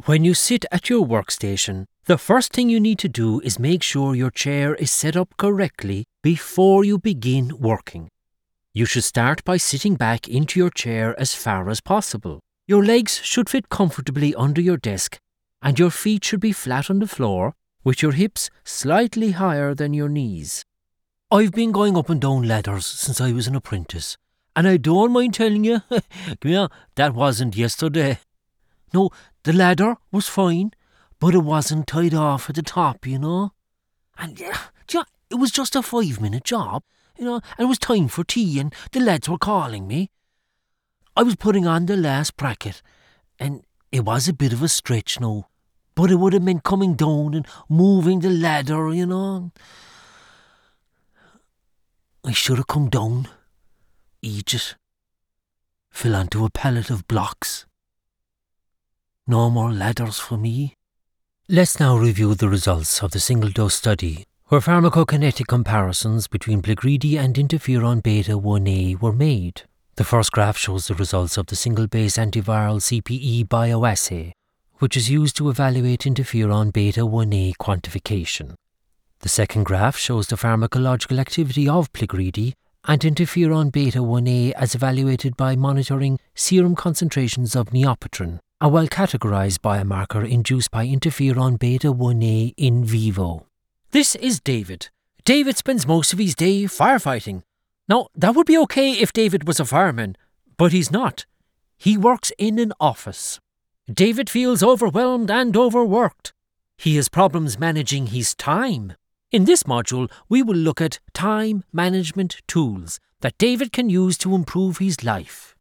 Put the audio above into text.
When you sit at your workstation, the first thing you need to do is make sure your chair is set up correctly before you begin working. You should start by sitting back into your chair as far as possible. Your legs should fit comfortably under your desk, and your feet should be flat on the floor, with your hips slightly higher than your knees. I've been going up and down ladders since I was an apprentice, and I don't mind telling you, that wasn't yesterday. No, the ladder was fine, but it wasn't tied off at the top, And it was just a 5-minute job, and it was time for tea and the lads were calling me. I was putting on the last bracket, and it was a bit of a stretch now, but it would have meant coming down and moving the ladder, I should have come down, eat it, fell onto a pallet of blocks. No more ladders for me. Let's now review the results of the single-dose study, where pharmacokinetic comparisons between Plegridy and interferon beta-1a were made. The first graph shows the results of the single-base antiviral CPE bioassay, which is used to evaluate interferon beta-1a quantification. The second graph shows the pharmacological activity of Plegridy and interferon beta-1a as evaluated by monitoring serum concentrations of neopatrin, a well-categorized biomarker induced by interferon beta-1a in vivo. This is David. David spends most of his day firefighting. Now, that would be okay if David was a fireman, but he's not. He works in an office. David feels overwhelmed and overworked. He has problems managing his time. In this module, we will look at time management tools that David can use to improve his life.